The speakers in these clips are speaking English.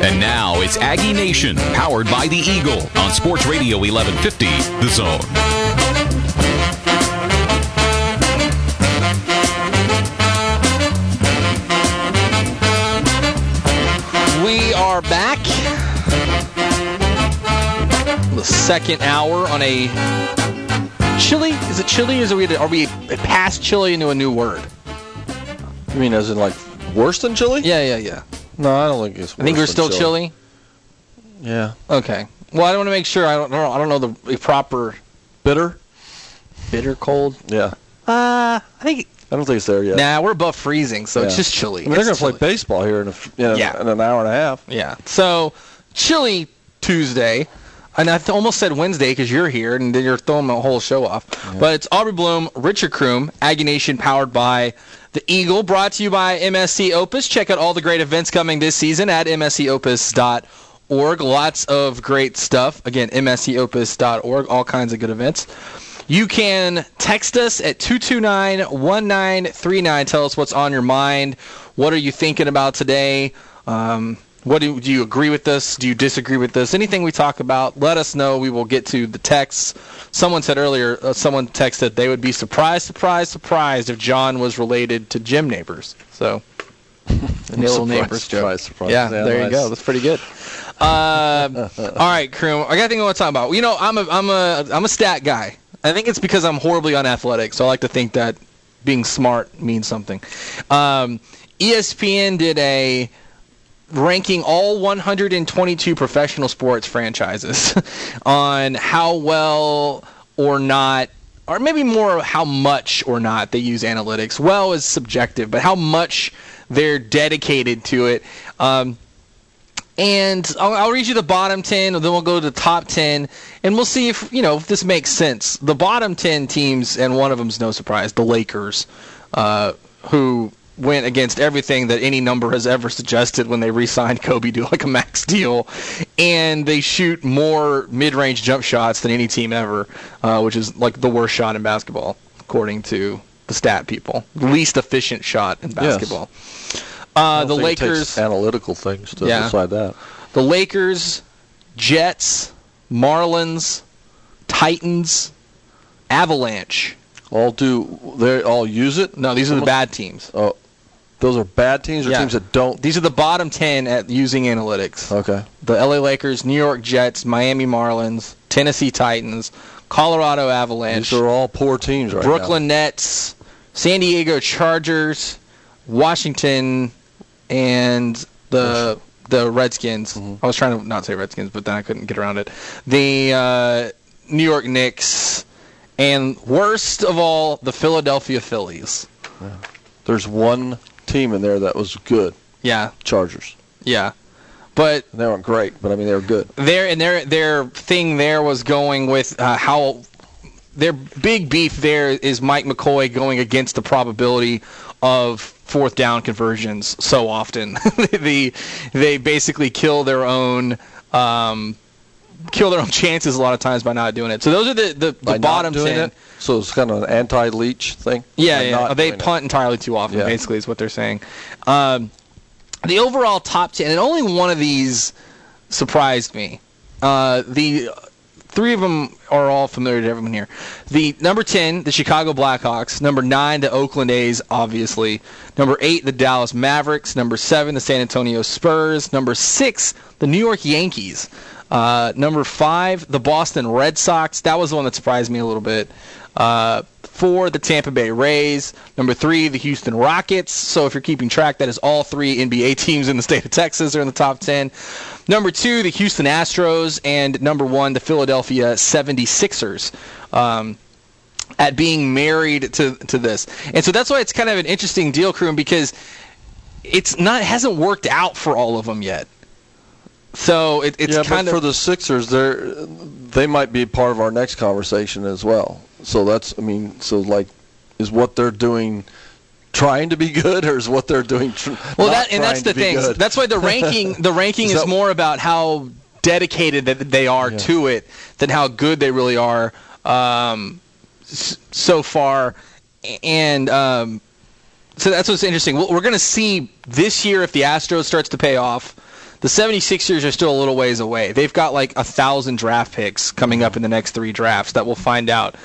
And now it's Aggie Nation, powered by the Eagle on Sports Radio 1150, The Zone. We are back. The second hour on a chilly. Is it chilly? Are we past chilly into a new word? You mean as in like worse than chilly? Yeah. No, I don't think it's worse. I think we're still chilly. Yeah. Okay. Well, I want to make sure. I don't know the proper bitter cold. Yeah. I don't think it's there yet. Nah, we're above freezing, so it's just chilly. I mean, they're going to play baseball here in an hour and a half. Yeah. So, chilly Tuesday. And I almost said Wednesday because you're here, and then you're throwing the whole show off. Yeah. But it's Aubrey Bloom, Richard Kroom, Aggie Nation, powered by the Eagle, brought to you by MSC Opus. Check out all the great events coming this season at mscopus.org. Lots of great stuff. Again, mscopus.org, all kinds of good events. You can text us at 229-1939. Tell us what's on your mind. What are you thinking about today? What do you agree with this? Do you disagree with this? Anything we talk about, let us know. We will get to the texts. Someone said earlier, someone texted they would be surprised if John was related to Jim Neighbors. So, the Neil Neighbors joke. Surprise. Yeah, there you go. That's pretty good. All right, Kroom. I got a thing I want to talk about. You know, I'm a stat guy. I think it's because I'm horribly unathletic, so I like to think that being smart means something. ESPN did a ranking all 122 professional sports franchises on how well or not, or maybe more how much or not they use analytics. Well is subjective, but how much they're dedicated to it. And I'll read you the bottom 10, and then we'll go to the top 10, and we'll see if this makes sense. The bottom 10 teams, and one of them's no surprise, the Lakers, who went against everything that any number has ever suggested when they re-signed Kobe to like a max deal, and they shoot more mid-range jump shots than any team ever, which is like the worst shot in basketball, according to the stat people. The least efficient shot in basketball. Yes. The Lakers, it takes analytical things to decide that. The Lakers, Jets, Marlins, Titans, Avalanche. They all use it? No, these are the bad teams. Oh, those are bad teams or teams that don't? These are the bottom 10 at using analytics. Okay. The LA Lakers, New York Jets, Miami Marlins, Tennessee Titans, Colorado Avalanche. These are all poor teams right now. Brooklyn Nets, San Diego Chargers, Washington, and the Redskins. Mm-hmm. I was trying to not say Redskins, but then I couldn't get around it. The New York Knicks, and worst of all, the Philadelphia Phillies. Yeah. There's one team in there that was good. Yeah. Chargers. Yeah. But they weren't great, but I mean they were good. Their thing there was going with how their big beef there is Mike McCoy going against the probability of fourth down conversions so often. they basically kill their own chances a lot of times by not doing it. So those are the bottom 10. So it's kind of an anti-leech thing? Yeah. They punt entirely too often, basically, is what they're saying. The overall top 10, and only one of these surprised me. The three of them are all familiar to everyone here. The number 10, the Chicago Blackhawks. Number 9, the Oakland A's, obviously. Number 8, the Dallas Mavericks. Number 7, the San Antonio Spurs. Number 6, the New York Yankees. Number 5, the Boston Red Sox. That was the one that surprised me a little bit. 4, the Tampa Bay Rays. Number 3, the Houston Rockets. So if you're keeping track, that is all 3 NBA teams in the state of Texas are in the top 10. Number 2, the Houston Astros. And number 1, the Philadelphia 76ers. At being married to this. And so that's why it's kind of an interesting deal, Kroom, because it hasn't worked out for all of them yet. So it's kind of for the Sixers, they might be part of our next conversation as well. So is what they're doing trying to be good, or is what they're doing? That's the thing. Good? That's why the ranking is more about how dedicated that they are to it than how good they really are so far. And so that's what's interesting. We're going to see this year if the Astros starts to pay off. the 76ers are still a little ways away. They've got like 1,000 draft picks coming up in the next 3 drafts that we'll find out.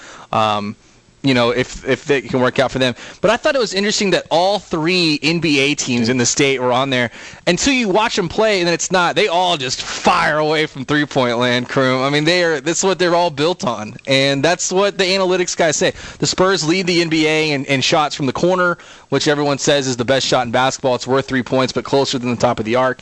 If they can work out for them. But I thought it was interesting that all 3 NBA teams in the state were on there. Until you watch them play, and then it's not. They all just fire away from three-point land, Kroom. I mean, that's what they're all built on. And that's what the analytics guys say. The Spurs lead the NBA in shots from the corner, which everyone says is the best shot in basketball. It's worth 3 points, but closer than the top of the arc.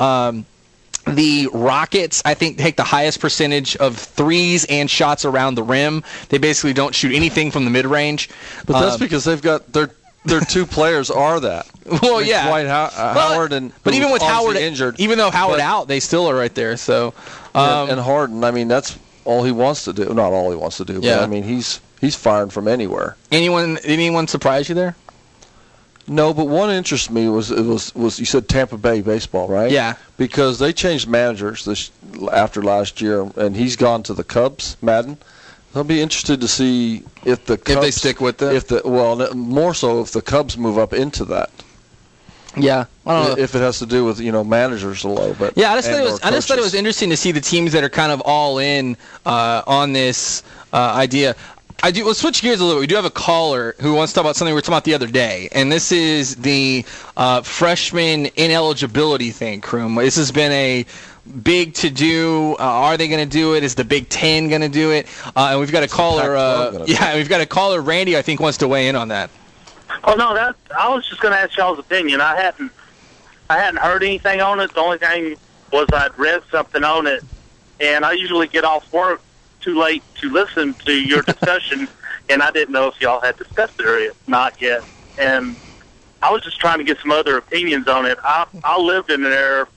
The Rockets, I think, take the highest percentage of threes and shots around the rim. They basically don't shoot anything from the mid-range. But that's because they've got their 2 players are that. Well, yeah. Dwight Howard and but even with Howard injured, even though Howard out, they still are right there. So and Harden, I mean, that's all he wants to do. Not all he wants to do, but I mean, he's firing from anywhere. Anyone surprise you there? No, but one interests me was you said Tampa Bay baseball, right? Yeah. Because they changed managers after last year, and he's gone to the Cubs, Madden. I'll be interested to see if the Cubs, if they stick with it. More so if the Cubs move up into that. Yeah, I don't know. If it has to do with managers a little bit. Yeah, I just thought it was interesting to see the teams that are kind of all in on this idea. Let's switch gears a little. We do have a caller who wants to talk about something we were talking about the other day, and this is the freshman ineligibility thing, Kroom. This has been a big to-do. Are they going to do it? Is the Big Ten going to do it? And we've got a caller. We've got a caller. Randy, I think, wants to weigh in on that. Oh no, I was just going to ask y'all's opinion. I hadn't heard anything on it. The only thing was I'd read something on it, and I usually get off work too late to listen to your discussion, and I didn't know if y'all had discussed it or not yet. And I was just trying to get some other opinions on it. I lived in there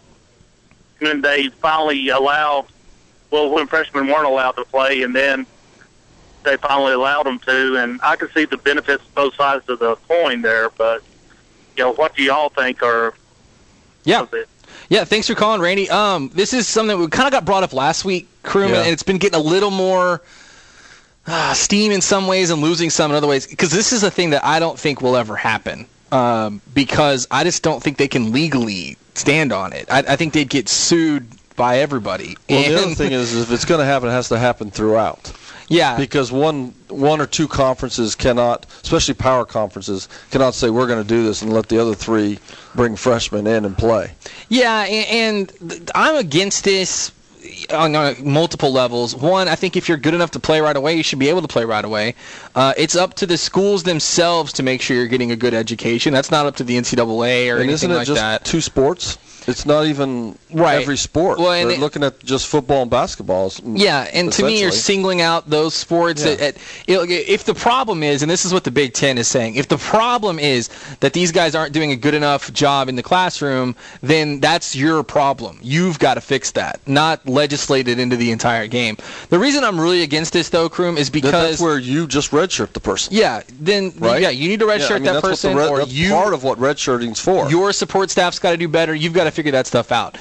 when they finally allowed, when freshmen weren't allowed to play, and then they finally allowed them to, and I can see the benefits of both sides of the coin there, but, what do y'all think of it? Yeah, thanks for calling, Randy. This is something that we kind of got brought up last week, Kroom, and it's been getting a little more steam in some ways and losing some in other ways, because this is a thing that I don't think will ever happen, because I just don't think they can legally stand on it. I think they'd get sued by everybody. Well, the other thing is, if it's going to happen, it has to happen throughout. Yeah. Because one or two conferences cannot, especially power conferences, cannot say we're going to do this and let the other 3 bring freshmen in and play. Yeah, and I'm against this on multiple levels. One, I think if you're good enough to play right away, you should be able to play right away. It's up to the schools themselves to make sure you're getting a good education. That's not up to the NCAA or anything like that. Isn't it just 2 sports? It's not even every sport. Well, they're looking at just football and basketball. Yeah, and to me, you're singling out those sports. Yeah. If the problem is, and this is what the Big Ten is saying, if the problem is that these guys aren't doing a good enough job in the classroom, then that's your problem. You've got to fix that, not legislate it into the entire game. The reason I'm really against this, though, Kroom, is because that's where you just redshirt the person. Yeah, then right? Yeah, you need to redshirt that person, that's part of what redshirting's for. Your support staff's got to do better. You've got to figure that stuff out.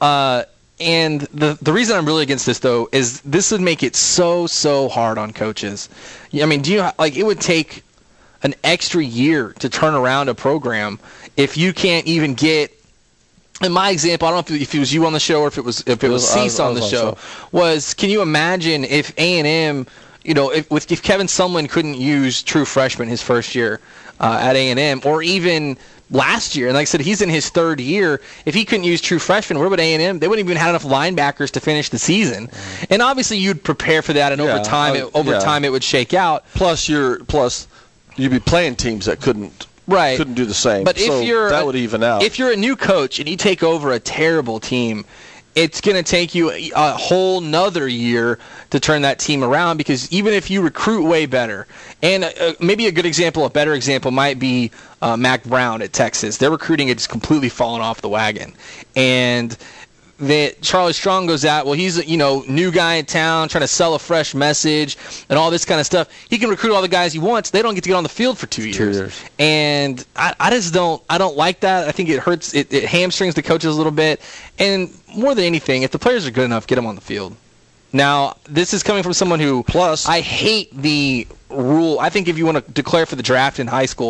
And the reason I'm really against this, though, is this would make it so hard on coaches. I mean, it would take an extra year to turn around a program if you can't even get. In my example, I don't know if it was you on the show or if it was Cease on the show. Can you imagine if A&M, if Kevin Sumlin couldn't use true freshmen his first year at A&M, or even last year, and like I said, he's in his 3rd year. If he couldn't use true freshmen, where would A&M? They wouldn't even have enough linebackers to finish the season. And obviously, you'd prepare for that, and over time, it would shake out. Plus, you'd be playing teams that couldn't do the same. But that would even out. If you're a new coach and you take over a terrible team, it's going to take you a whole nother year to turn that team around, because even if you recruit way better, and maybe a better example might be Mac Brown at Texas. Their recruiting had just completely fallen off the wagon. And that Charlie Strong goes out, well, he's a new guy in town trying to sell a fresh message and all this kind of stuff. He can recruit all the guys he wants. They don't get to get on the field for 2 years. And I just don't like that. I think it hurts. It hamstrings the coaches a little bit. And more than anything, if the players are good enough, get them on the field. Now, this is coming from someone who, I hate the rule. I think if you want to declare for the draft in high school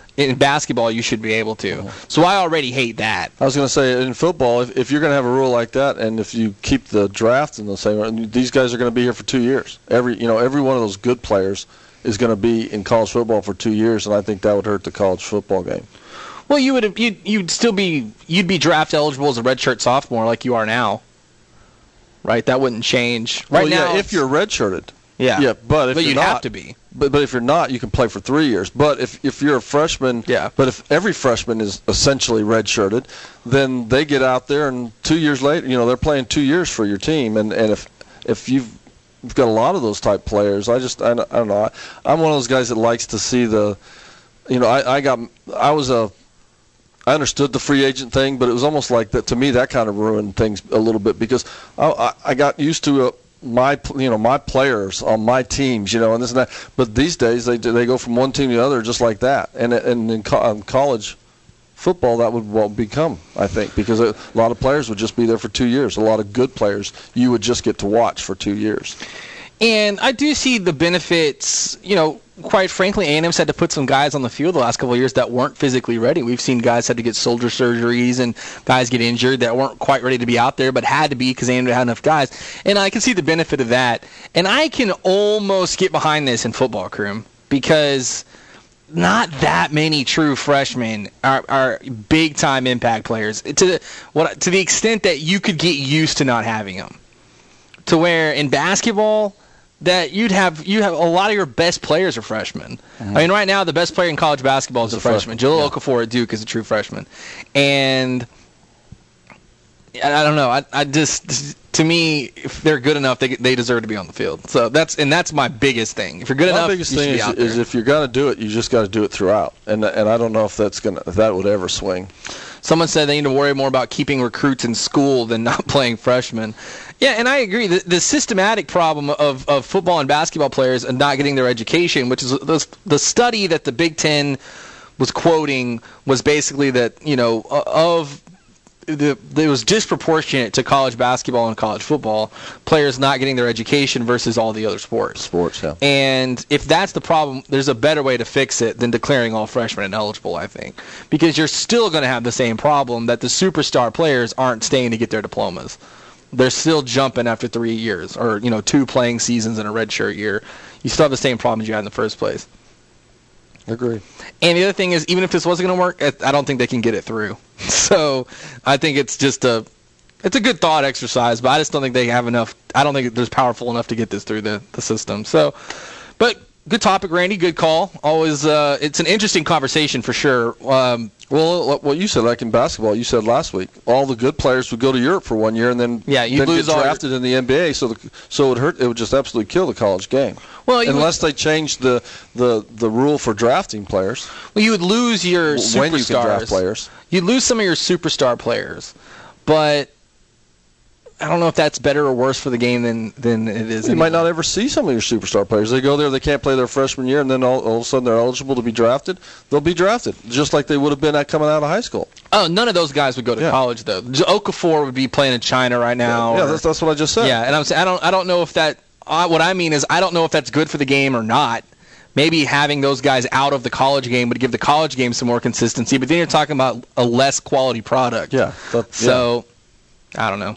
In basketball, you should be able to. So I already hate that. I was going to say, in football, if you're going to have a rule like that, and if you keep the draft in the same, these guys are going to be here for 2 years. Every one of those good players is going to be in college football for 2 years, and I think that would hurt the college football game. Well, you'd be draft eligible as a redshirt sophomore like you are now, right? That wouldn't change. Right now, if you're redshirted. Yeah, but if you'd not, have to be. But if you're not, you can play for 3 years. But if you're a freshman, But if every freshman is essentially redshirted, then they get out there and 2 years later, they're playing 2 years for your team. And if you've got a lot of those type players, I don't know. I'm one of those guys that likes to see the, I understood the free agent thing, but it was almost like that to me. That kind of ruined things a little bit because I got used to my players on my teams, and this and that. But these days they go from one team to the other just like that. And in college football that would become, I think, because a lot of players would just be there for 2 years. A lot of good players you would just get to watch for 2 years. And I do see the benefits. Quite frankly, A&M's had to put some guys on the field the last couple of years that weren't physically ready. We've seen guys had to get shoulder surgeries and guys get injured that weren't quite ready to be out there but had to be because A&M had enough guys. And I can see the benefit of that. And I can almost get behind this in football, Kroom, because not that many true freshmen are big-time impact players to the extent that you could get used to not having them. To where in basketball, that you have a lot of your best players are freshmen. Mm-hmm. I mean, right now the best player in college basketball is a freshman. Jalil Okafor at Duke is a true freshman, and I don't know. I just, to me, if they're good enough, they deserve to be on the field. So that's my biggest thing. If you're good enough, my biggest you should thing be out there. is if you're gonna do it, you just got to do it throughout. And I don't know if that would ever swing. Someone said they need to worry more about keeping recruits in school than not playing freshmen. Yeah, and I agree. The systematic problem of football and basketball players and not getting their education, which is the study that the Big Ten was quoting, was basically that it was disproportionate to college basketball and college football players not getting their education versus all the other sports. Yeah. And if that's the problem, there's a better way to fix it than declaring all freshmen ineligible, I think, because you're still going to have the same problem that the superstar players aren't staying to get their diplomas. They're still jumping after 3 years or 2 playing seasons in a redshirt year. You still have the same problems you had in the first place. Agreed. And the other thing is, even if this wasn't going to work, I don't think they can get it through. So I think it's just it's a good thought exercise, but I just don't think they have enough. I don't think it's powerful enough to get this through the system. So, but good topic, Randy. Good call. Always, it's an interesting conversation for sure. Well, what you said, like in basketball, you said last week, all the good players would go to Europe for 1 year and then lose get drafted in the NBA. So it would hurt. It would just absolutely kill the college game. Well, unless they changed the rule for drafting players. Well, you would lose your superstars. When you can draft players, you'd lose some of your superstar players, but I don't know if that's better or worse for the game than it is. You might not ever see some of your superstar players. They go there, they can't play their freshman year, and then all of a sudden they're eligible to be drafted. They'll be drafted, just like they would have been coming out of high school. Oh, none of those guys would go to college, though. Okafor would be playing in China right now. Yeah, that's what I just said. Yeah, and I'm saying I don't know if that. What I mean is I don't know if that's good for the game or not. Maybe having those guys out of the college game would give the college game some more consistency, but then you're talking about a less quality product. Yeah. So, I don't know.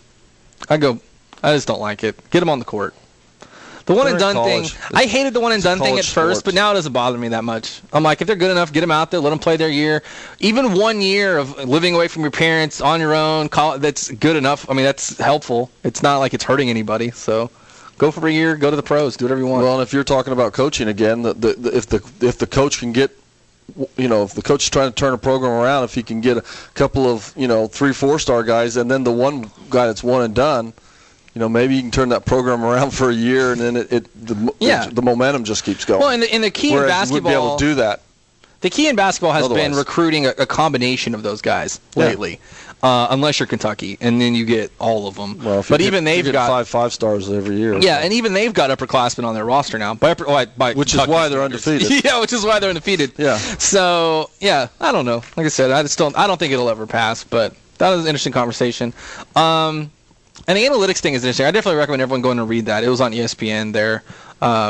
I just don't like it. Get them on the court. The one and done thing, I hated the one and done thing at first, but now it doesn't bother me that much. I'm like, if they're good enough, get them out there, let them play their year. Even 1 year of living away from your parents on your own, that's good enough. I mean, that's helpful. It's not like it's hurting anybody. So go for a year, go to the pros, do whatever you want. Well, and if you're talking about coaching again, if the coach can get, if the coach is trying to turn a program around, if he can get a couple of 3 4-star guys, and then the one guy that's one and done, maybe you can turn that program around for a year, and then the momentum just keeps going. Well, and the key in basketball, you would be able to do that. The key in basketball has been recruiting a combination of those guys lately, unless you're Kentucky, and then you get all of them. Well, even they've got 5 stars every year. Yeah, and even they've got upperclassmen on their roster now. Which is why they're undefeated. Yeah, which is why they're undefeated. Yeah. So I don't know. Like I said, I don't think it'll ever pass. But that was an interesting conversation. And the analytics thing is interesting. I definitely recommend everyone going to read that. It was on ESPN there.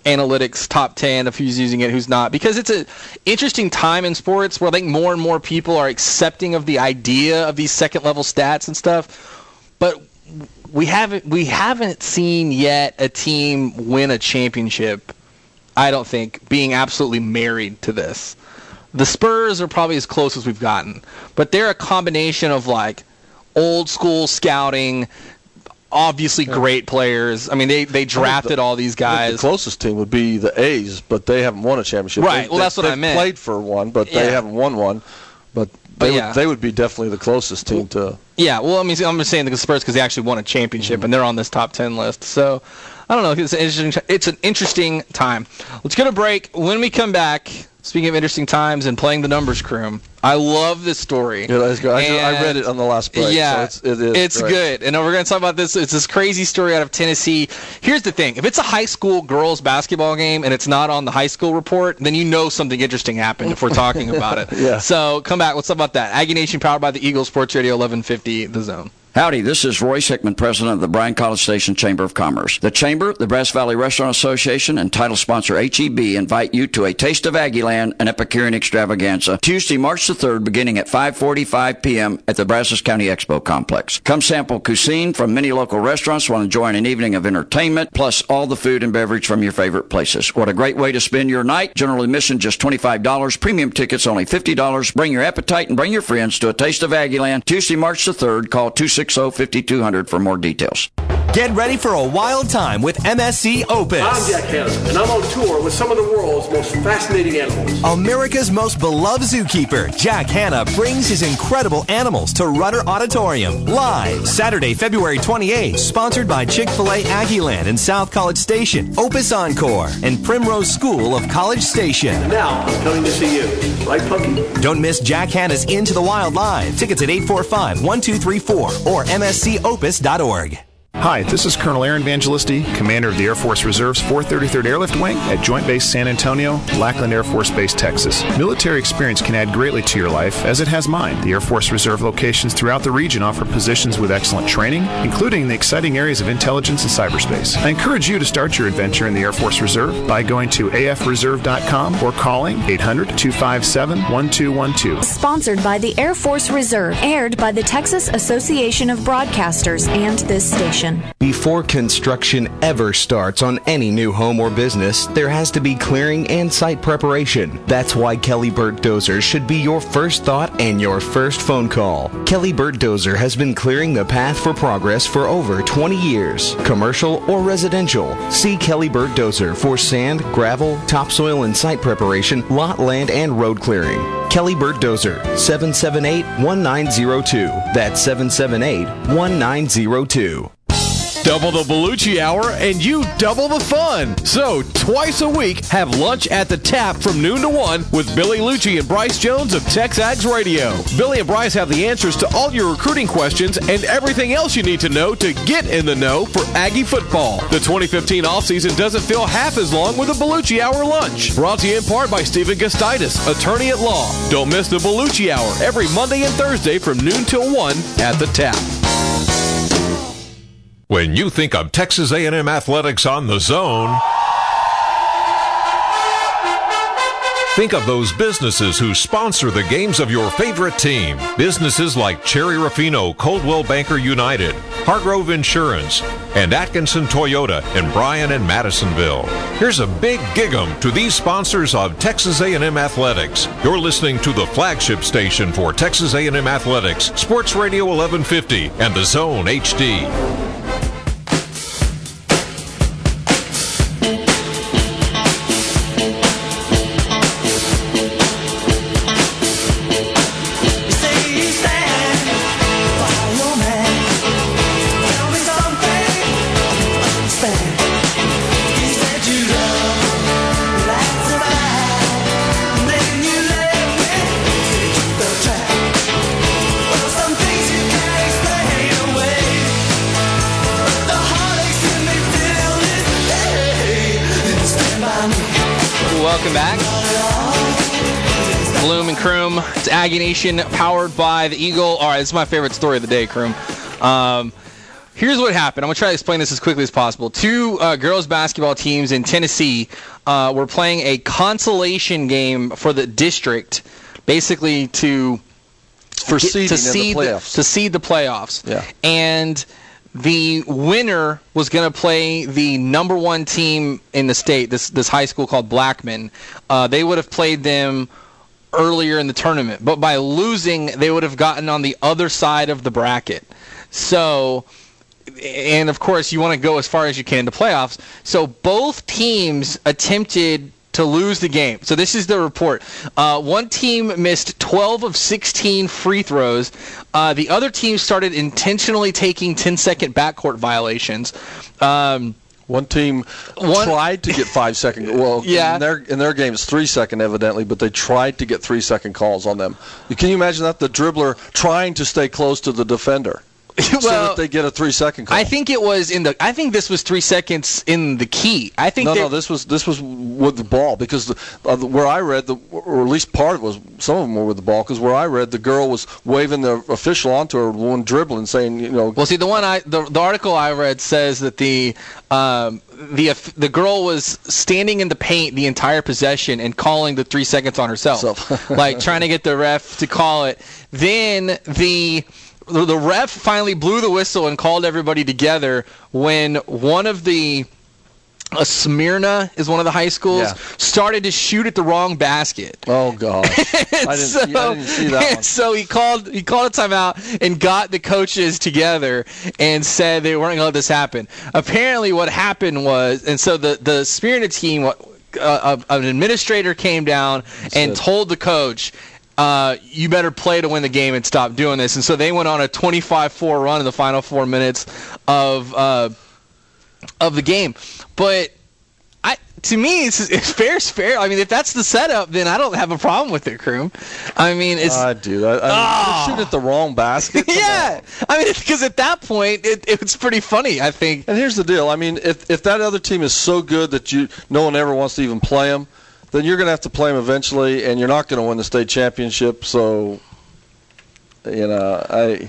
analytics top 10 of who's using it, who's not, because it's an interesting time in sports where I think more and more people are accepting of the idea of these second-level stats and stuff, but we haven't seen yet a team win a championship, I don't think, being absolutely married to this. The Spurs are probably as close as we've gotten, but they're a combination of like old school scouting, obviously great players. I mean, they drafted all these guys. The closest team would be the A's, but they haven't won a championship. Right. That's what I meant. They played for one, but they haven't won one. But they would be definitely the closest team to. Yeah. Well, I mean, I'm just saying the Spurs because they actually won a championship and they're on this top 10 list. So I don't know. It's an interesting time. Let's go to break. When we come back, speaking of interesting times and playing the numbers, Kroom, I love this story. Yeah, that's good. I read it on the last break. Yeah, so it's good. And we're going to talk about this. It's this crazy story out of Tennessee. Here's the thing. If it's a high school girls basketball game and it's not on the high school report, then you know something interesting happened if we're talking about it. Yeah. So come back. Let's talk about that. Aggie Nation powered by the Eagles, Sports Radio 1150, The Zone. Howdy, this is Royce Hickman, president of the Bryan-College Station Chamber of Commerce. The Chamber, the Brass Valley Restaurant Association, and title sponsor HEB invite you to a Taste of Aggieland, an Epicurean extravaganza, Tuesday, March the 3rd, beginning at 5:45 p.m. at the Brazos County Expo Complex. Come sample cuisine from many local restaurants while enjoying an evening of entertainment, plus all the food and beverage from your favorite places. What a great way to spend your night. General admission just $25, premium tickets only $50. Bring your appetite and bring your friends to a Taste of Aggieland, Tuesday, March the 3rd. Call 260-5200 for more details. Get ready for a wild time with MSC Opus. I'm Jack Hanna, and I'm on tour with some of the world's most fascinating animals. America's most beloved zookeeper, Jack Hanna, brings his incredible animals to Rudder Auditorium. Live, Saturday, February 28th. Sponsored by Chick-fil-A Aggieland and South College Station, Opus Encore, and Primrose School of College Station. And now, I'm coming to see you. Right, Punky? Don't miss Jack Hanna's Into the Wild Live. Tickets at 845-1234 or mscopus.org. Hi, this is Colonel Aaron Evangelisti, Commander of the Air Force Reserve's 433rd Airlift Wing at Joint Base San Antonio, Lackland Air Force Base, Texas. Military experience can add greatly to your life, as it has mine. The Air Force Reserve locations throughout the region offer positions with excellent training, including the exciting areas of intelligence and cyberspace. I encourage you to start your adventure in the Air Force Reserve by going to afreserve.com or calling 800-257-1212. Sponsored by the Air Force Reserve, aired by the Texas Association of Broadcasters and this station. Before construction ever starts on any new home or business, there has to be clearing and site preparation. That's why Kelly Burt Dozer should be your first thought and your first phone call. Kelly Burt Dozer has been clearing the path for progress for over 20 years. Commercial or residential, see Kelly Burt Dozer for sand, gravel, topsoil and site preparation, lot, land, and road clearing. Kelly Burt Dozer, 778-1902. That's 778-1902. Double the Bellucci Hour and you double the fun. So, twice a week, have lunch at the Tap from noon to 1 with Billy Lucci and Bryce Jones of TexAgs Radio. Billy and Bryce have the answers to all your recruiting questions and everything else you need to know to get in the know for Aggie football. The 2015 offseason doesn't feel half as long with a Bellucci Hour lunch. Brought to you in part by Stephen Gustitis, attorney at law. Don't miss the Bellucci Hour every Monday and Thursday from noon till 1 at the Tap. When you think of Texas A&M Athletics on the Zone, think of those businesses who sponsor the games of your favorite team. Businesses like Cherry Ruffino, Coldwell Banker United, Hargrove Insurance, and Atkinson Toyota in Bryan and Madisonville. Here's a big gig-em to these sponsors of Texas A&M Athletics. You're listening to the flagship station for Texas A&M Athletics, Sports Radio 1150 and The Zone HD. Welcome back. Bloom and Kroom. It's Aggie Nation, powered by the Eagle. All right, this is my favorite story of the day, Kroom. Here's what happened. I'm going to try to explain this as quickly as possible. Two girls basketball teams in Tennessee were playing a consolation game for the district, basically to seed the playoffs. Yeah. And the winner was going to play the number one team in the state, this high school called Blackman. They would have played them earlier in the tournament, but by losing, they would have gotten on the other side of the bracket. So, and of course, you want to go as far as you can to playoffs. So both teams attempted to lose the game. So this is the report. One team missed 12 of 16 free throws. The other team started intentionally taking 10-second backcourt violations. One team tried to get 5 second. Well, yeah. in their game it's 3 second evidently, but they tried to get 3 second calls on them. Can you imagine that? The dribbler trying to stay close to the defender. So that they get a 3 second call. I think it was I think this was 3 seconds in the key. I think this was with the ball, because where I read or at least part of it was, some of them were with the ball, because where I read, the girl was waving the official onto her, one dribbling, saying, you know. Well, see, the article I read says that the girl was standing in the paint the entire possession and calling the 3 seconds on herself, like trying to get the ref to call it. Then the ref finally blew the whistle and called everybody together when one of Smyrna is one of the high schools, started to shoot at the wrong basket. Oh, God. I didn't see that one. So he called a timeout and got the coaches together and said they weren't going to let this happen. Apparently what happened was, and so the Smyrna team, an administrator came down and told the coach, you better play to win the game and stop doing this. And so they went on a 25-4 run in the final 4 minutes of the game. But to me, it's fair's fair. I mean, if that's the setup, then I don't have a problem with it, Kroom. I mean, it's... I do. They're shooting at the wrong basket. Yeah. I mean, because at that point, it's pretty funny, I think. And here's the deal. I mean, if that other team is so good that no one ever wants to even play them, then you're going to have to play them eventually, and you're not going to win the state championship. So, you know,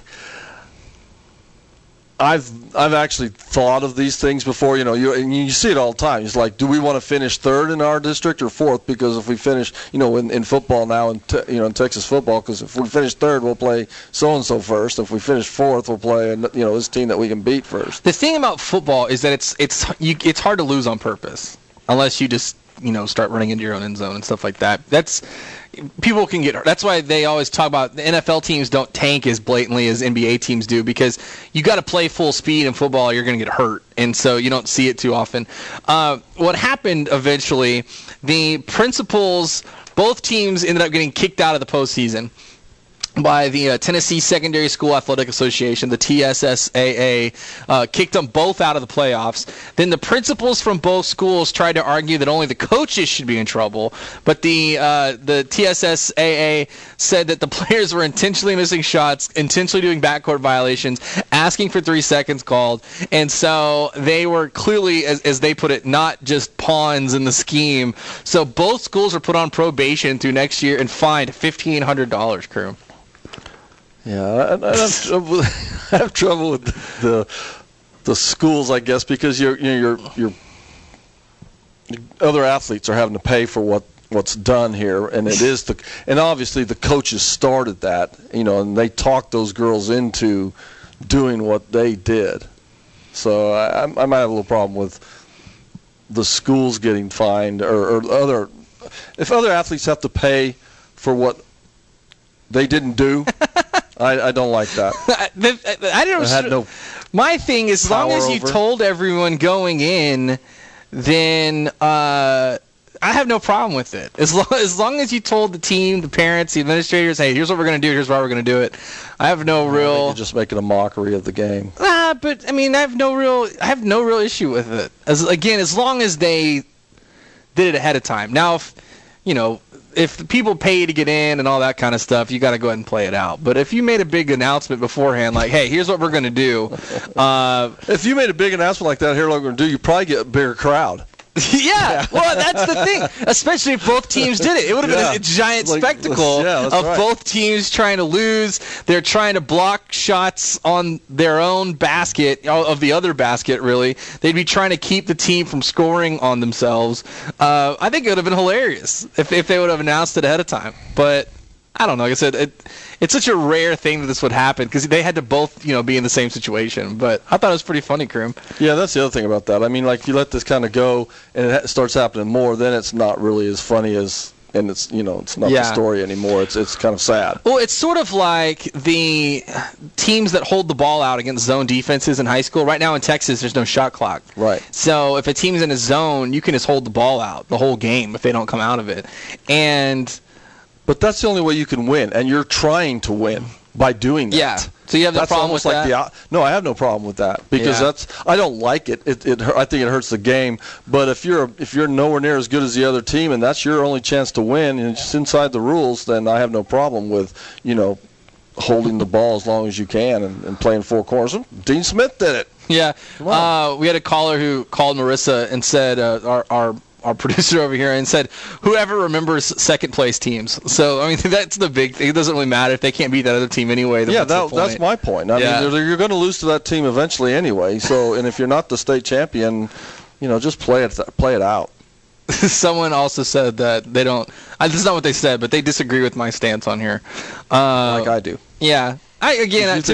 I've actually thought of these things before. You know, you see it all the time. It's like, do we want to finish third in our district or fourth? Because if we finish, you know, in football now, in Texas football, because if we finish third, we'll play so and so first. If we finish fourth, we'll play this team that we can beat first. The thing about football is that it's hard to lose on purpose unless you just start running into your own end zone and stuff like that. People can get hurt. That's why they always talk about the NFL teams don't tank as blatantly as NBA teams do, because you got to play full speed in football or you're going to get hurt, and so you don't see it too often. What happened eventually, the principals, both teams ended up getting kicked out of the postseason by the Tennessee Secondary School Athletic Association, the TSSAA, kicked them both out of the playoffs. Then the principals from both schools tried to argue that only the coaches should be in trouble, but the TSSAA said that the players were intentionally missing shots, intentionally doing backcourt violations, asking for 3 seconds called, and so they were clearly, as they put it, not just pawns in the scheme. So both schools were put on probation through next year and fined $1,500, Kroom. Yeah, I have trouble with the schools, I guess, because your other athletes are having to pay for what's done here, and and obviously the coaches started that, and they talked those girls into doing what they did. So I might have a little problem with the schools getting fined or if other athletes have to pay for what they didn't do. I don't like that. My thing is, as long as you told everyone going in, then I have no problem with it. As long as you told the team, the parents, the administrators, hey, here's what we're going to do, here's why we're going to do it. I have no real. You're just making a mockery of the game. But I mean, I have no real issue with it. As long as they did it ahead of time. Now, if the people pay to get in and all that kind of stuff, you got to go ahead and play it out. But if you made a big announcement beforehand, like, hey, here's what we're going to do. If you made a big announcement like that, here's what we're going to do, you probably get a bigger crowd. Yeah, well, that's the thing. Especially if both teams did it. It would have been a giant spectacle of both teams trying to lose. They're trying to block shots on their own basket, of the other basket, really. They'd be trying to keep the team from scoring on themselves. I think it would have been hilarious if they would have announced it ahead of time. But I don't know. Like I said, it's such a rare thing that this would happen because they had to both, be in the same situation. But I thought it was pretty funny, Kroom. Yeah, that's the other thing about that. I mean, like, if you let this kind of go and it starts happening more, then it's not really as funny as, and it's, it's not the story anymore. It's kind of sad. Well, it's sort of like the teams that hold the ball out against zone defenses in high school. Right now in Texas, there's no shot clock. Right. So if a team's in a zone, you can just hold the ball out the whole game if they don't come out of it. But that's the only way you can win, and you're trying to win by doing that. Yeah. So you have no problem with that? No, I have no problem with that because I don't like it. I think it hurts the game. But if you're nowhere near as good as the other team, and that's your only chance to win, and it's inside the rules, then I have no problem with holding the ball as long as you can and playing four corners. Dean Smith did it. Yeah. We had a caller who called Marissa and said our producer over here, and said, whoever remembers second place teams. So, I mean, that's the big thing. It doesn't really matter if they can't beat that other team anyway. That's my point. I mean, you're going to lose to that team eventually anyway. So, and if you're not the state champion, just play it out. Someone also said that they don't. This is not what they said, but they disagree with my stance on here. Like I do. Yeah. You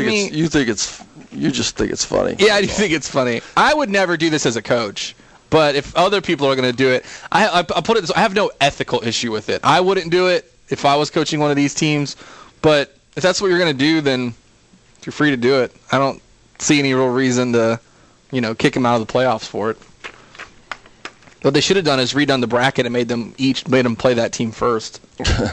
just think it's funny. Yeah, I do think it's funny. I would never do this as a coach. But if other people are going to do it, I put it this way, I have no ethical issue with it. I wouldn't do it if I was coaching one of these teams. But if that's what you're going to do, then you're free to do it. I don't see any real reason to, kick them out of the playoffs for it. What they should have done is redone the bracket and made them play that team first.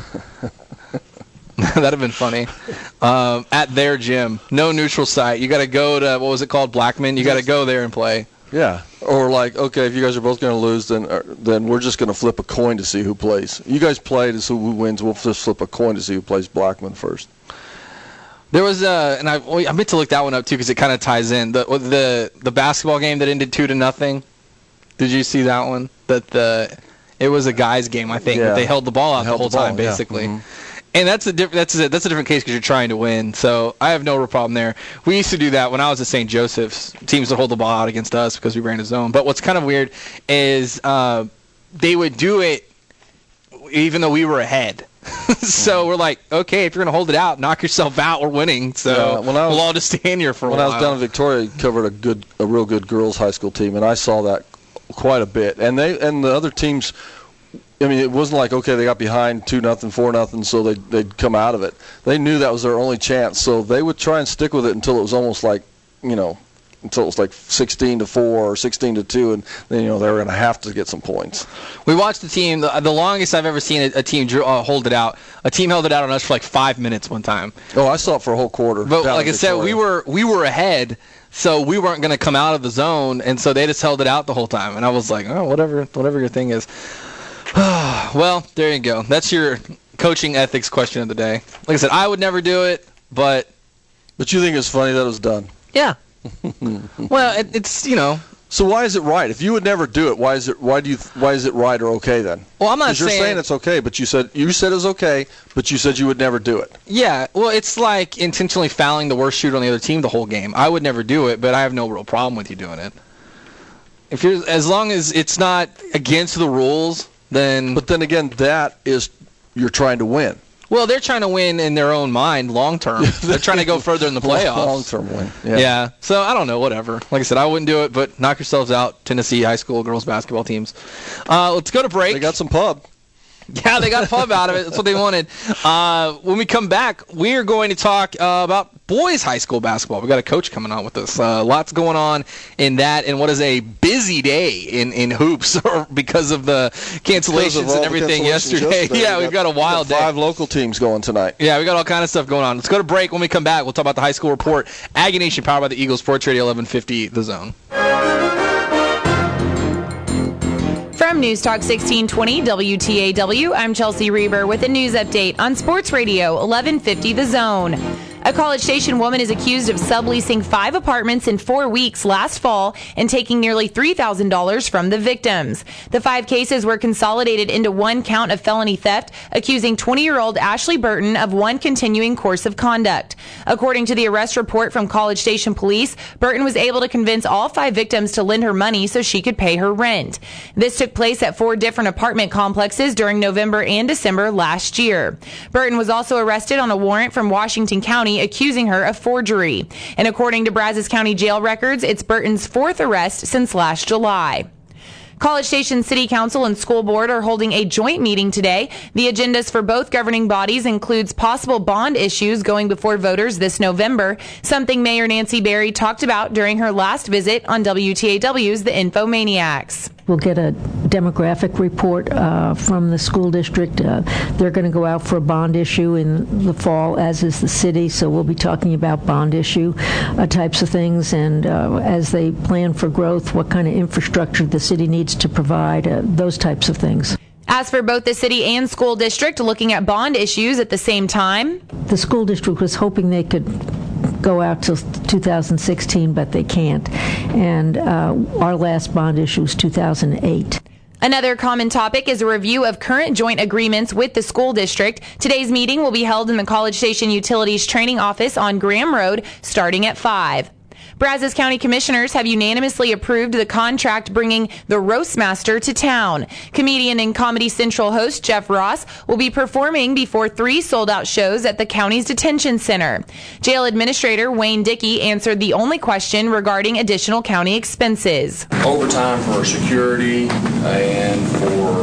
That'd have been funny. At their gym, no neutral site. You got to go to, what was it called, Blackman? You got to go there and play. Yeah, or like, okay, if you guys are both going to lose, then we're just going to flip a coin to see who plays. You guys play to see who wins. We'll just flip a coin to see who plays Blackman first. There was and I meant to look that one up too because it kind of ties in the basketball game that ended 2-0. Did you see that one? It was a guys' game, I think. Yeah. But they held the ball out the whole time, basically. Yeah. Mm-hmm. And that's a different case because you're trying to win. So I have no real problem there. We used to do that when I was at St. Joseph's. Teams would hold the ball out against us because we ran a zone. But what's kind of weird is they would do it even though we were ahead. So we're like, okay, if you're going to hold it out, knock yourself out. We're winning. So we'll all just stand here for a while. When I was down in Victoria, I covered a real good girls high school team, and I saw that quite a bit. And the other teams, I mean, it wasn't like, okay, they got behind 2-0, 4-0, so they'd come out of it. They knew that was their only chance, so they would try and stick with it until it was almost like, until it was like 16-4 or 16-2, and then they were going to have to get some points. We watched the team. The longest I've ever seen a team hold it out. A team held it out on us for like 5 minutes one time. Oh, I saw it for a whole quarter. But like I said, we were ahead. So we weren't going to come out of the zone, and so they just held it out the whole time. And I was like, oh, whatever your thing is. Well, there you go. That's your coaching ethics question of the day. Like I said, I would never do it, but you think it's funny that it was done? Yeah. Well, it's So why is it right? If you would never do it, why is it right or okay then? Well, I'm not saying. You're saying it's okay, but you said it was okay, but you said you would never do it. Yeah. Well, it's like intentionally fouling the worst shooter on the other team the whole game. I would never do it, but I have no real problem with you doing it. As long as it's not against the rules. But then again, that is you're trying to win. Well, they're trying to win in their own mind long term. They're trying to go further in the playoffs. Long term win. Yeah. So I don't know, whatever. Like I said, I wouldn't do it, but knock yourselves out, Tennessee high school girls basketball teams. Let's go to break. They got some pub. Yeah, they got a pub out of it. That's what they wanted. When we come back, we are going to talk about boys high school basketball. We've got a coach coming on with us. Lots going on in that, and what is a busy day in hoops because of the cancellations and everything yesterday. Yeah, we've got a wild day. 5 local teams going tonight. Yeah, we got all kind of stuff going on. Let's go to break. When we come back, we'll talk about the high school report. Aggie Nation, powered by the Eagles, Sports Radio 1150, The Zone. From News Talk 1620 WTAW, I'm Chelsea Reber with a news update on Sports Radio 1150 The Zone. A College Station woman is accused of subleasing 5 apartments in 4 weeks last fall and taking nearly $3,000 from the victims. The 5 cases were consolidated into one count of felony theft, accusing 20-year-old Ashley Burton of one continuing course of conduct. According to the arrest report from College Station Police, Burton was able to convince all 5 victims to lend her money so she could pay her rent. This took place at 4 different apartment complexes during November and December last year. Burton was also arrested on a warrant from Washington County accusing her of forgery. And according to Brazos County jail records, it's Burton's 4th arrest since last July. College Station City Council and School Board are holding a joint meeting today. The agendas for both governing bodies includes possible bond issues going before voters this November, something Mayor Nancy Berry talked about during her last visit on WTAW's The Infomaniacs. We'll get a demographic report from the school district. They're going to go out for a bond issue in the fall, as is the city, so we'll be talking about bond issue types of things, and as they plan for growth, what kind of infrastructure the city needs to provide, those types of things. As for both the city and school district looking at bond issues at the same time, the school district was hoping they could go out till 2016, but they can't. And our last bond issue was 2008. Another common topic is a review of current joint agreements with the school district. Today's meeting will be held in the College Station Utilities Training Office on Graham Road starting at 5. Brazos County Commissioners have unanimously approved the contract bringing the Roastmaster to town. Comedian and Comedy Central host Jeff Ross will be performing before 3 sold-out shows at the county's detention center. Jail Administrator Wayne Dickey answered the only question regarding additional county expenses. Overtime for security and for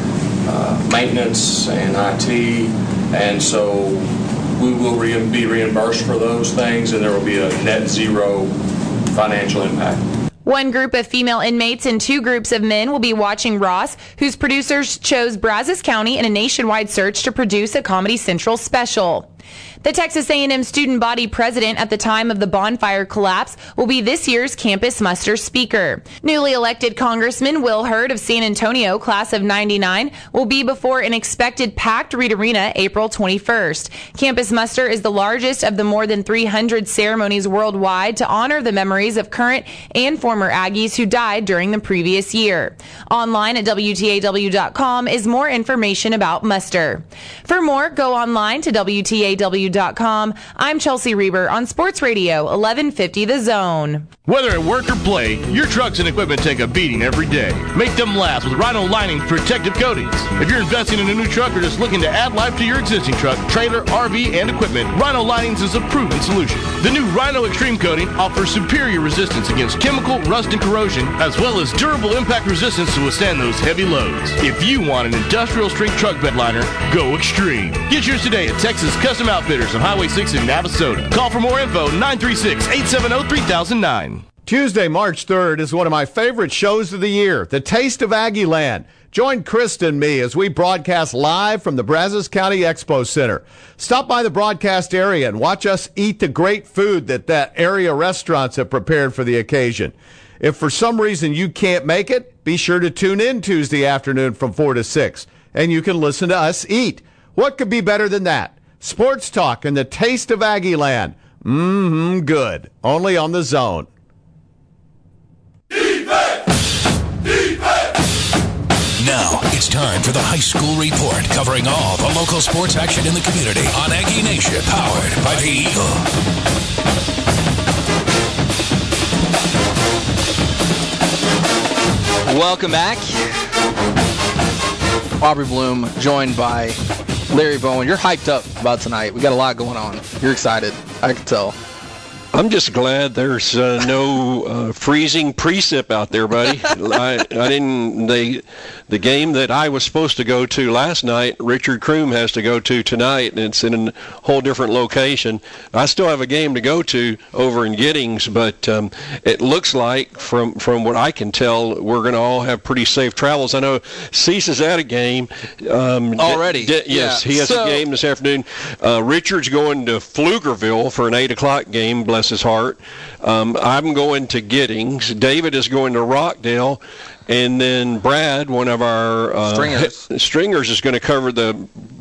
maintenance and IT, and so we will be reimbursed for those things, and there will be a net zero financial impact. One group of female inmates and 2 groups of men will be watching Ross, whose producers chose Brazos County in a nationwide search to produce a Comedy Central special. The Texas A&M student body president at the time of the bonfire collapse will be this year's campus muster speaker. Newly elected Congressman Will Hurd of San Antonio, class of 99, will be before an expected packed Reed Arena April 21st. Campus muster is the largest of the more than 300 ceremonies worldwide to honor the memories of current and former Aggies who died during the previous year. Online at WTAW.com is more information about muster. For more, go online to WTAW.com. I'm Chelsea Reber on Sports Radio 1150 The Zone. Whether at work or play, your trucks and equipment take a beating every day. Make them last with Rhino Linings Protective Coatings. If you're investing in a new truck or just looking to add life to your existing truck, trailer, RV, and equipment, Rhino Linings is a proven solution. The new Rhino Extreme Coating offers superior resistance against chemical, rust, and corrosion, as well as durable impact resistance to withstand those heavy loads. If you want an industrial strength truck bed liner, go Extreme. Get yours today at Texas Custom Outfitters on Highway 6 in Navasota. Call for more info, 936-870-3009. Tuesday, March 3rd is one of my favorite shows of the year, The Taste of Aggieland. Join Krista and me as we broadcast live from the Brazos County Expo Center. Stop by the broadcast area and watch us eat the great food that area restaurants have prepared for the occasion. If for some reason you can't make it, be sure to tune in Tuesday afternoon from 4 to 6, and you can listen to us eat. What could be better than that? Sports talk and the taste of Aggieland. Good. Only on The Zone. Now it's time for the High School Report, covering all the local sports action in the community on Aggie Nation, powered by the Eagle. Welcome back. Aubrey Bloom, joined by Larry Bowen. You're hyped up about tonight. We got a lot going on. You're excited. I can tell. I'm just glad there's no freezing precip out there, buddy. I didn't. The game that I was supposed to go to last night, Richard Kroom has to go to tonight, and it's in a whole different location. I still have a game to go to over in Giddings, but it looks like, from what I can tell, we're going to all have pretty safe travels. I know Cease is at a game already. Yes, he has a game this afternoon. Richard's going to Pflugerville for an 8 o'clock game. Bless his heart. I'm going to Giddings. David is going to Rockdale. And then Brad, one of our stringers, is going to cover the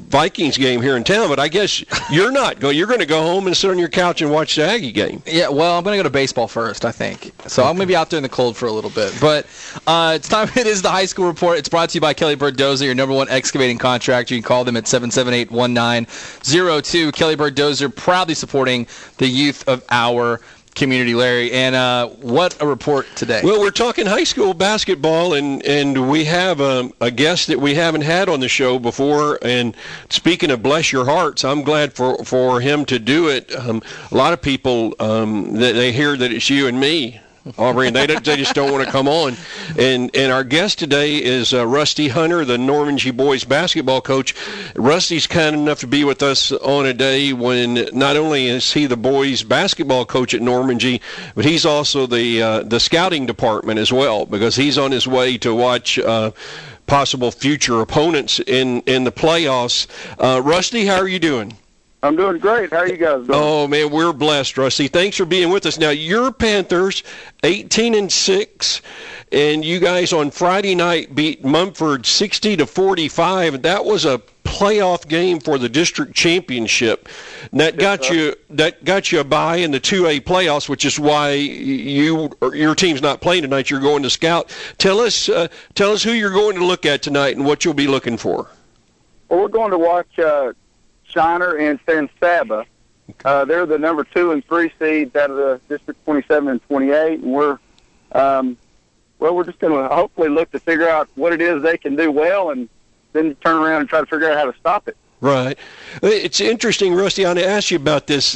Vikings game here in town, but I guess you're not. You're going to go home and sit on your couch and watch the Aggie game. Yeah, well, I'm going to go to baseball first, I think. So I'm going to be out there in the cold for a little bit. But it's time. It is the High School Report. It's brought to you by Kelly Bird Dozer, your #1 excavating contractor. You can call them at 778-1902. Kelly Bird Dozer, proudly supporting the youth of our community, Larry. And what a report today. Well, we're talking high school basketball, and we have a guest that we haven't had on the show before. And speaking of bless your hearts, I'm glad for him to do it. A lot of people, they hear that it's you and me, Aubrey, and they just don't want to come on. And our guest today is Rusty Hunter, the Normandy boys basketball coach. Rusty's kind enough to be with us on a day when not only is he the boys basketball coach at Normandy, but he's also the scouting department as well, because he's on his way to watch possible future opponents in the playoffs. Rusty, how are you doing? I'm doing great. How are you guys doing? Oh, man, we're blessed, Rusty. Thanks for being with us. Now, your Panthers, 18-6, and you guys on Friday night beat Mumford 60-45. That was a playoff game for the district championship. And that got you a bye in the 2A playoffs, which is why your team's not playing tonight. You're going to scout. Tell us who you're going to look at tonight and what you'll be looking for. Well, we're going to watch Shiner and San Saba. They're the number 2 and 3 seeds out of the District 27 and 28, and we're just going to hopefully look to figure out what it is they can do well, and then turn around and try to figure out how to stop it. Right. It's interesting, Rusty. I want to ask you about this.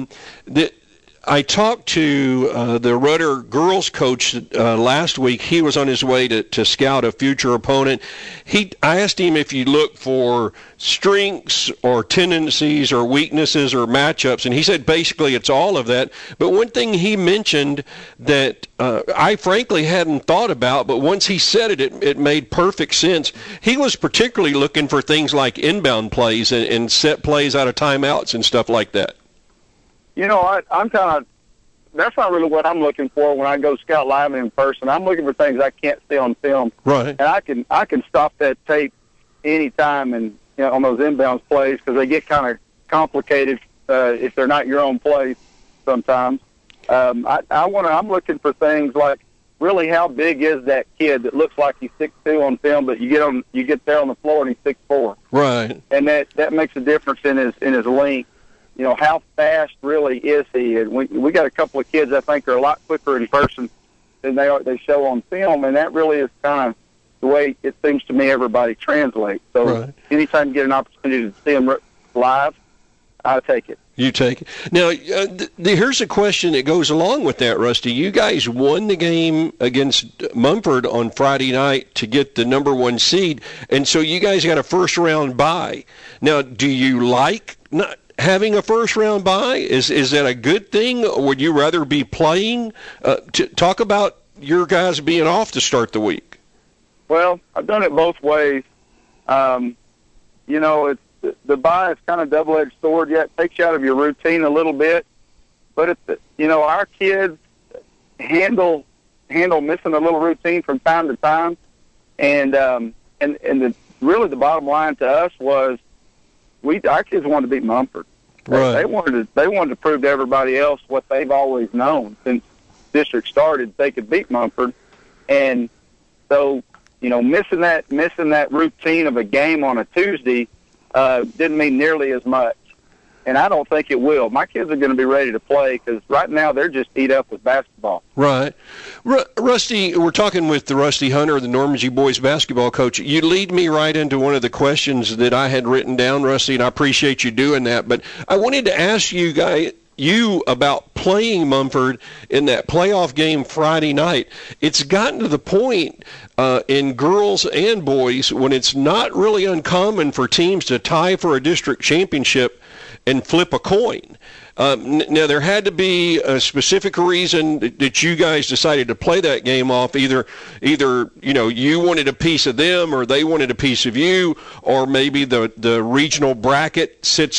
I talked to the Rudder girls coach last week. He was on his way to scout a future opponent. I asked him if you look for strengths or tendencies or weaknesses or matchups, and he said basically it's all of that. But one thing he mentioned that I frankly hadn't thought about, but once he said it made perfect sense. He was particularly looking for things like inbound plays and set plays out of timeouts and stuff like that. You know, I'm kind of – that's not really what I'm looking for when I go scout live in person. I'm looking for things I can't see on film. Right. And I can stop that tape anytime and on those inbounds plays, because they get kind of complicated if they're not your own plays sometimes. I'm looking for things like really how big is that kid that looks like he's 6'2" on film, but you get there on the floor and he's 6'4". Right. And that makes a difference in his length. How fast really is he? And we got a couple of kids I think are a lot quicker in person than they show on film, and that really is kind of the way it seems to me everybody translates. So anytime you get an opportunity to see them live, I take it. You take it. Now, here's a question that goes along with that, Rusty. You guys won the game against Mumford on Friday night to get the number 1 seed, and so you guys got a first-round bye. Now, do you like not having a first-round bye? Is that a good thing, or would you rather be playing? Talk about your guys being off to start the week. Well, I've done it both ways. The bye is kind of double-edged sword. Yeah, it takes you out of your routine a little bit, but our kids handle missing a little routine from time to time, and really the bottom line to us was our kids wanted to beat Mumford. Right. They wanted to prove to everybody else what they've always known since district started. They could beat Mumford, and so missing that routine of a game on a Tuesday didn't mean nearly as much, and I don't think it will. My kids are going to be ready to play because right now they're just eat up with basketball. Right. Rusty, we're talking with the Rusty Hunter, the Normandy boys basketball coach. You lead me right into one of the questions that I had written down, Rusty, and I appreciate you doing that. But I wanted to ask you about playing Mumford in that playoff game Friday night. It's gotten to the point in girls and boys when it's not really uncommon for teams to tie for a district championship and flip a coin. Now, there had to be a specific reason that you guys decided to play that game off. Either you wanted a piece of them or they wanted a piece of you, or maybe the regional bracket sits up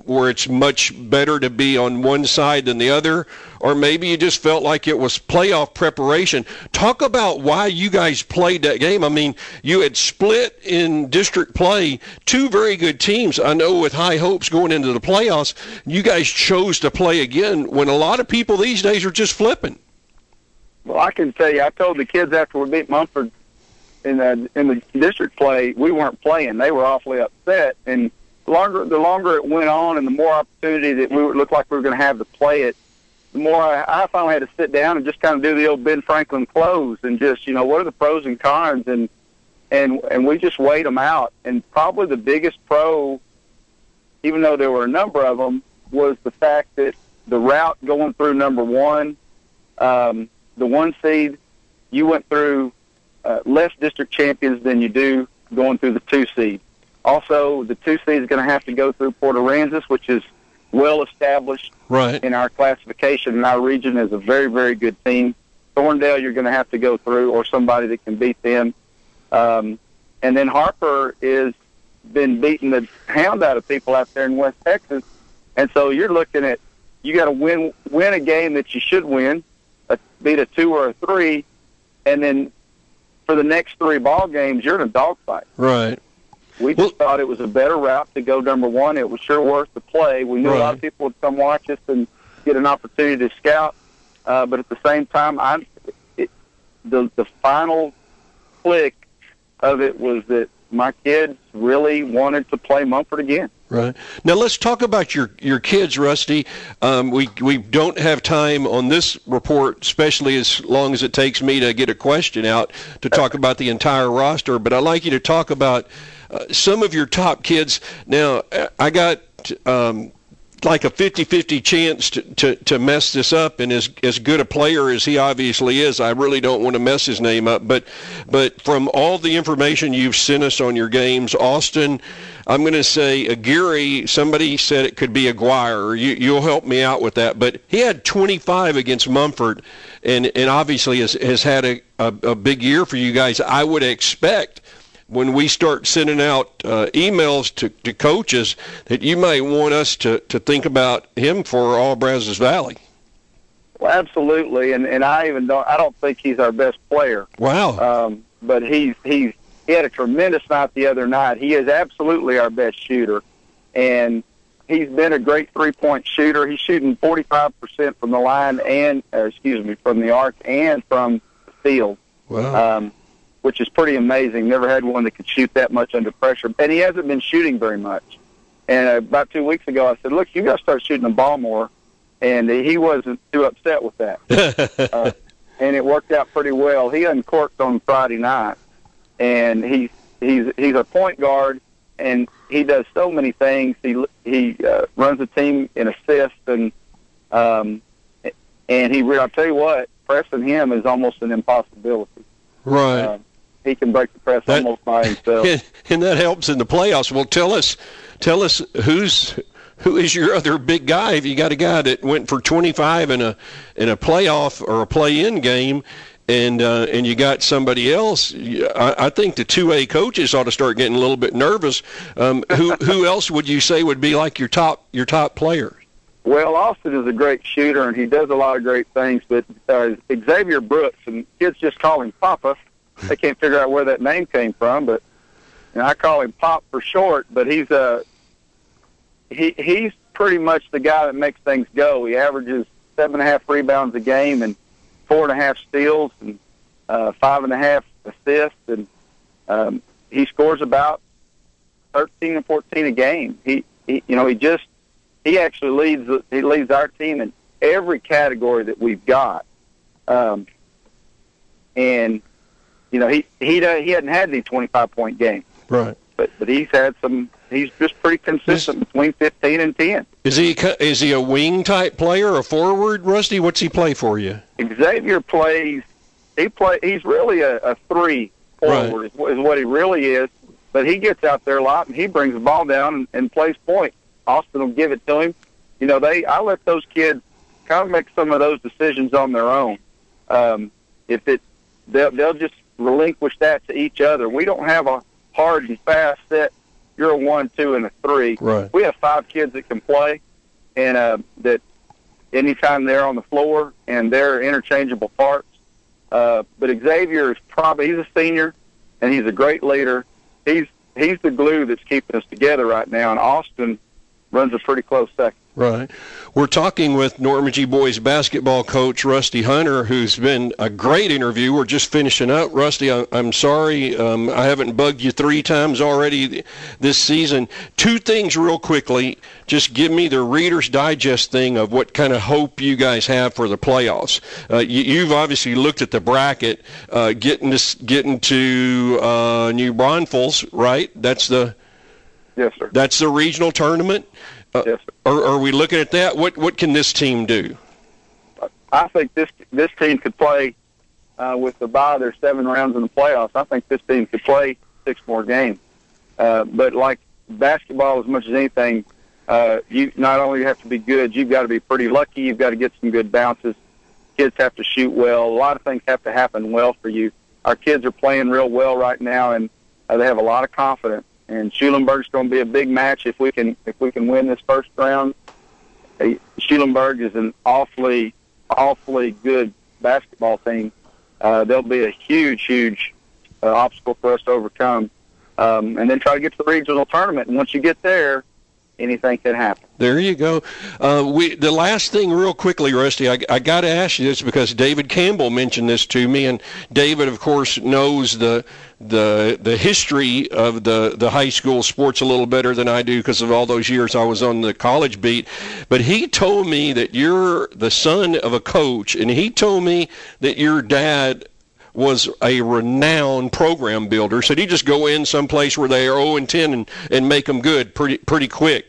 where it's much better to be on one side than the other, or maybe you just felt like it was playoff preparation. Talk about why you guys played that game. I mean, you had split in district play, two very good teams. I know with high hopes going into the playoffs, you guys chose to play again when a lot of people these days are just flipping. Well, I can tell you, I told the kids after we beat Mumford in the district play, we weren't playing. They were awfully upset, and the longer it went on, and the more opportunity that we looked like we were going to have to play it, the more I finally had to sit down and just kind of do the old Ben Franklin close and just, what are the pros and cons, and we just weighed them out. And probably the biggest pro, even though there were a number of them, was the fact that the route going through number one, the one seed, you went through less district champions than you do going through the two seed. Also, the two seed is going to have to go through Port Aransas, which is well established in our classification in our region as a very, very good team. Thorndale, you're going to have to go through, or somebody that can beat them. And then Harper has been beating the hound out of people out there in West Texas. And so you're looking at, you got to win a game that you should win, beat a 2 or a 3, and then for the next 3 ball games, you're in a dogfight. Right. We just thought it was a better route to go number one. It was sure worth the play. We knew a lot of people would come watch us and get an opportunity to scout. But at the same time, the final click of it was that my kids really wanted to play Mumford again. Right. Now let's talk about your kids, Rusty. We don't have time on this report, especially as long as it takes me to get a question out to talk about the entire roster. But I'd like you to talk about some of your top kids. Now, I got like a 50-50 chance to mess this up, and as good a player as he obviously is, I really don't want to mess his name up. But from all the information you've sent us on your games, Austin, I'm going to say Aguirre, somebody said it could be Aguirre. You'll help me out with that. But he had 25 against Mumford, and obviously has had a big year for you guys. I would expect when we start sending out emails to coaches that you might want us to think about him for all Brazos Valley. Well, absolutely, and I don't think he's our best player. Wow. But he had a tremendous night the other night. He is absolutely our best shooter, and he's been a great 3-point shooter. He's shooting 45% from the line from the arc and from the field. Wow. Which is pretty amazing. Never had one that could shoot that much under pressure. And he hasn't been shooting very much. And about 2 weeks ago, I said, look, you got to start shooting the ball more. And he wasn't too upset with that. And it worked out pretty well. He uncorked on Friday night. And he's a point guard, and he does so many things. He runs a team in assists, and I'll tell you what, pressing him is almost an impossibility. Right. He can break the press almost by himself, and that helps in the playoffs. Well, tell us who is your other big guy? If you got a guy that went for 25 in a playoff or a play-in game, and you got somebody else, I think the 2A coaches ought to start getting a little bit nervous. Who else would you say would be like your top player? Well, Austin is a great shooter, and he does a lot of great things, but Xavier Brooks, and kids just call him Papa. They can't figure out where that name came from, but I call him Pop for short, but he's pretty much the guy that makes things go. He averages 7.5 rebounds a game and 4.5 steals and 5.5 assists, and he scores about 13 or 14 a game. He actually leads our team in every category that we've got, and he hadn't had any 25-point games, right? But he's had some. He's just pretty consistent between 15 and 10. Is he a wing type player, a forward, Rusty? What's he play for you? Xavier plays. He's really a 3 forward, right, is what he really is. But he gets out there a lot, and he brings the ball down and plays point. Austin will give it to him. I let those kids kind of make some of those decisions on their own. They'll just relinquish that to each other. We don't have a hard and fast set you're a 1, 2, and a 3. Right. We have 5 kids that can play, and that anytime they're on the floor, and they're interchangeable parts. But Xavier is he's a senior, and he's a great leader. He's the glue that's keeping us together right now, and Austin runs a pretty close second. Right. We're talking with Normandy boys basketball coach Rusty Hunter, who's been a great interview. We're just finishing up. Rusty, I'm sorry I haven't bugged you 3 times already this season. 2 things real quickly. Just give me the Reader's Digest thing of what kind of hope you guys have for the playoffs. You've obviously looked at the bracket, getting to New Braunfels, right? Yes, sir. That's the regional tournament. Yes, sir. Are we looking at that? What can this team do? I think this team could play with the bye. There's 7 rounds in the playoffs. I think this team could play 6 more games. But like basketball, as much as anything, you not only have to be good, you've got to be pretty lucky. You've got to get some good bounces. Kids have to shoot well. A lot of things have to happen well for you. Our kids are playing real well right now, and they have a lot of confidence. And Schulenburg's going to be a big match if we can win this first round. Schulenburg is an awfully good basketball team. They'll be a huge obstacle for us to overcome, and then try to get to the regional tournament. And once you get there, anything can happen. There you go. The last thing real quickly, Rusty, I got to ask you this because David Campbell mentioned this to me, and David, of course, knows the history of the high school sports a little better than I do because of all those years I was on the college beat. But he told me that you're the son of a coach, and he told me that your dad was a renowned program builder. So did he just go in someplace where they are 0-10 and make them good pretty quick?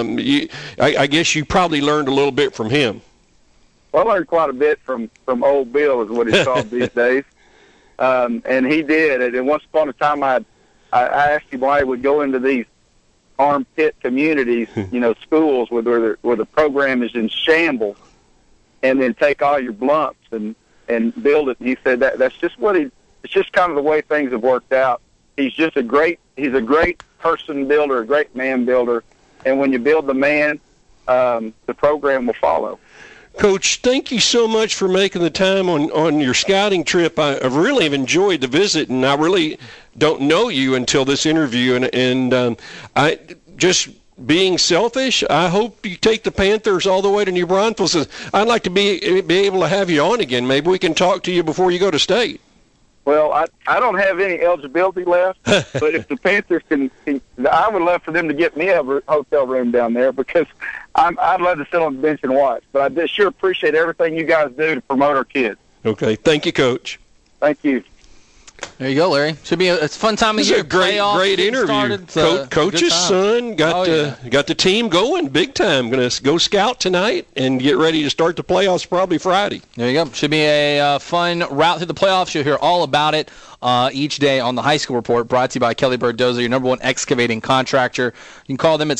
I guess you probably learned a little bit from him. Well, I learned quite a bit from Old Bill, is what he's called these days. And he did. And once upon a time, I asked him why he would go into these armpit communities, schools where the program is in shambles, and then take all your blumps and build it. And he said that's just it's just kind of the way things have worked out. He's a great person builder, a great man builder. And when you build the man, the program will follow. Coach, thank you so much for making the time on your scouting trip. I've really enjoyed the visit, and I really don't know you until this interview. And I just being selfish, I hope you take the Panthers all the way to New Braunfels. I'd like to be able to have you on again. Maybe we can talk to you before you go to state. Well, I don't have any eligibility left, but if the Panthers can, I would love for them to get me a hotel room down there because I'd love to sit on the bench and watch. But I just sure appreciate everything you guys do to promote our kids. Okay. Thank you, Coach. Thank you. There you go, Larry. Should be it's a fun time of year. This is a great interview. Coach's son got the team going big time. Going to go scout tonight and get ready to start the playoffs probably Friday. There you go. Should be a fun route through the playoffs. You'll hear all about it each day on the High School Report, brought to you by Kelly Bird Dozer, your number 1 excavating contractor. You can call them at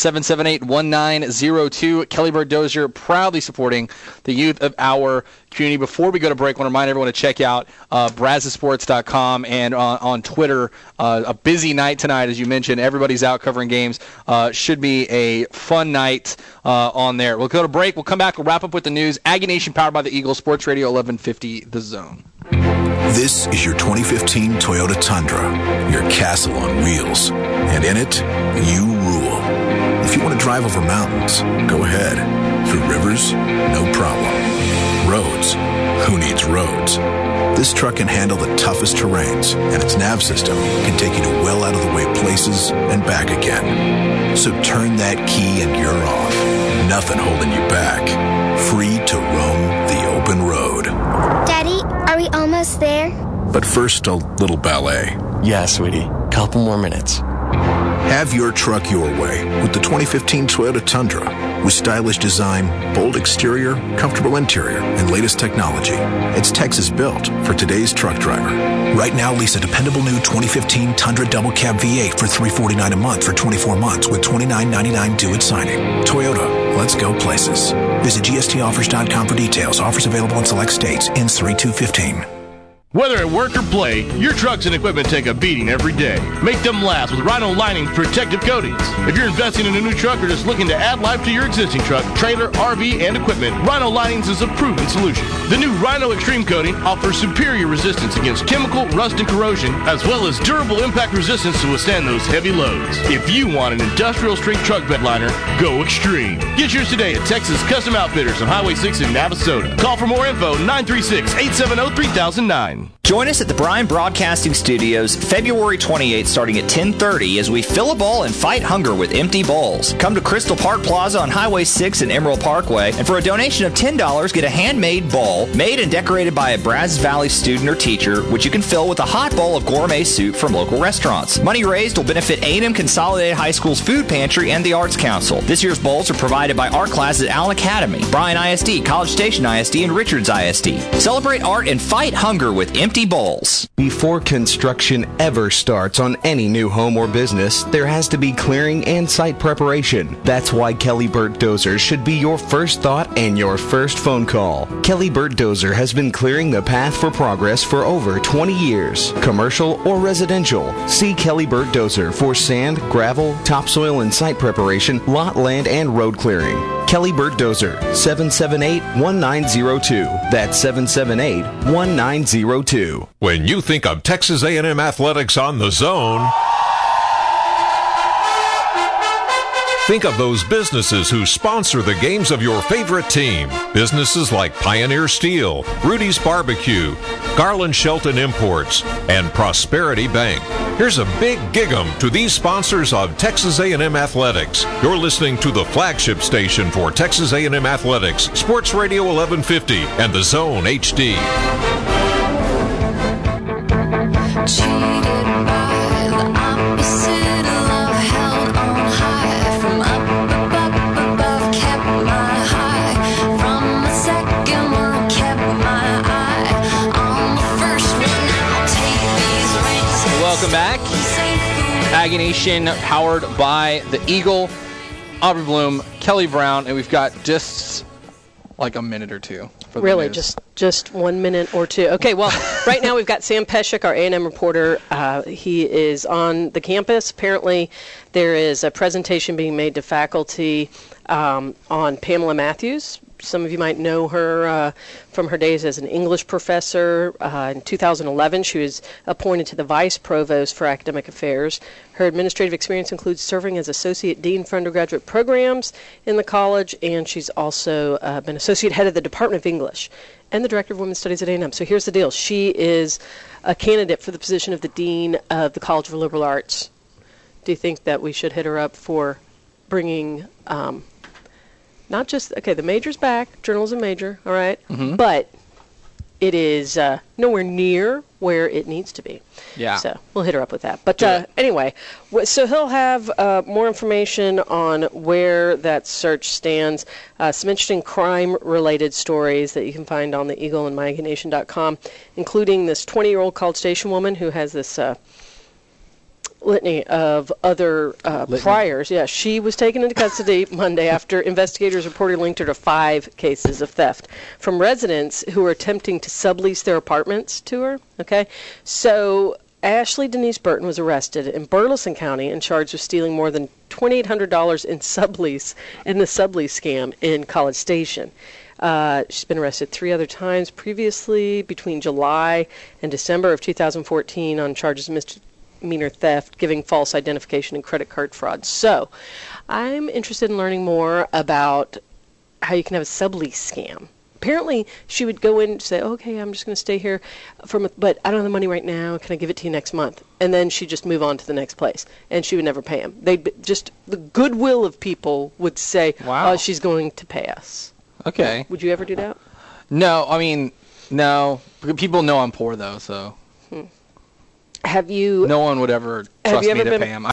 778-1902. Kelly Bird Dozer, proudly supporting the youth of our community. Before we go to break, I want to remind everyone to check out Brazzesports.com and on Twitter. A busy night tonight, as you mentioned. Everybody's out covering games. Should be a fun night on there. We'll go to break. We'll come back. We'll wrap up with the news. Aggie Nation, powered by the Eagles, Sports Radio 1150, The Zone. This is your 2015 Toyota Tundra, your castle on wheels. And in it, you rule. If you want to drive over mountains, go ahead. Through rivers, no problem. Roads, who needs roads? This truck can handle the toughest terrains, and its nav system can take you to well out of the way places and back again. So turn that key and you're off. Nothing holding you back. Free to roam the open road. Daddy, are we almost there? But first, a little ballet. Yeah, sweetie. Couple more minutes. Have your truck your way with the 2015 Toyota Tundra. With stylish design, bold exterior, comfortable interior, and latest technology. It's Texas-built for today's truck driver. Right now, lease a dependable new 2015 Tundra Double Cab V8 for $349 a month for 24 months with $29.99 due at signing. Toyota, let's go places. Visit gstoffers.com for details. Offers available in select states. Ends 3/2/15. Whether at work or play, your trucks and equipment take a beating every day. Make them last with Rhino Lining Protective Coatings. If you're investing in a new truck or just looking to add life to your existing truck, trailer, RV, and equipment, Rhino Linings is a proven solution. The new Rhino Extreme Coating offers superior resistance against chemical, rust, and corrosion, as well as durable impact resistance to withstand those heavy loads. If you want an industrial strength truck bed liner, go extreme. Get yours today at Texas Custom Outfitters on Highway 6 in Navasota. Call for more info, 936-870-3009. Join us at the Bryan Broadcasting Studios February 28th starting at 10:30 as we fill a bowl and fight hunger with empty bowls. Come to Crystal Park Plaza on Highway 6 and Emerald Parkway, and for a donation of $10, get a handmade bowl made and decorated by a Brazos Valley student or teacher, which you can fill with a hot bowl of gourmet soup from local restaurants. Money raised will benefit A&M Consolidated High School's Food Pantry and the Arts Council. This year's bowls are provided by art classes at Allen Academy, Bryan ISD, College Station ISD, and Richards ISD. Celebrate art and fight hunger with empty bowls. Before construction ever starts on any new home or business, there has to be clearing and site preparation. That's why Kelly Burt Dozer should be your first thought and your first phone call. Kelly Burt Dozer has been clearing the path for progress for over 20 years. Commercial or residential, see Kelly Burt Dozer for sand, gravel, topsoil and site preparation, lot, land, and road clearing. Kelly Burt Dozer, 778-1902. That's 778-1902. When you think of Texas A&M athletics on the Zone, think of those businesses who sponsor the games of your favorite team. Businesses like Pioneer Steel, Rudy's Barbecue, Garland Shelton Imports, and Prosperity Bank. Here's a big gig-em to these sponsors of Texas A&M Athletics. You're listening to the flagship station for Texas A&M Athletics, Sports Radio 1150 and the Zone HD. Welcome back. Aggie Nation, powered by the Eagle, Aubrey Bloom, Kelly Brown, and we've got just like a minute or two for the really news. just 1 minute or two. Okay, well, right now we've got Sam Pesek, our A&M reporter. He is on the campus. Apparently there is a presentation being made to faculty on Pamela Matthews. Some of you might know her from her days as an English professor. In 2011, she was appointed to the Vice Provost for Academic Affairs. Her administrative experience includes serving as Associate Dean for undergraduate programs in the college, and she's also been Associate Head of the Department of English and the Director of Women's Studies at A&M. So here's the deal. She is a candidate for the position of the Dean of the College for Liberal Arts. Do you think that we should hit her up for bringing... not just, okay, the major's back, journalism major, all right, but it is nowhere near where it needs to be. Yeah. So we'll hit her up with that. But anyway, so he'll have more information on where that search stands, some interesting crime-related stories that you can find on the Eagle and MyAggieNation.com, including this 20-year-old College Station woman who has this... litany of other priors. Yeah, she was taken into custody Monday after investigators reportedly linked her to 5 cases of theft from residents who were attempting to sublease their apartments to her. Okay, so Ashley Denise Burton was arrested in Burleson County and charged with stealing more than $2,800 in the sublease scam in College Station. She's been arrested 3 other times previously between July and December of 2014 on charges of misdemeanor theft, giving false identification, and credit card fraud. So I'm interested in learning more about how you can have a sublease scam. Apparently, she would go in and say, okay, I'm just going to stay here, but I don't have the money right now. Can I give it to you next month? And then she'd just move on to the next place, and she would never pay him. The goodwill of people would say, wow, she's going to pay us. Okay. Would you ever do that? No, I mean, no. People know I'm poor, though, so... Have you... No one would ever trust me to pay him.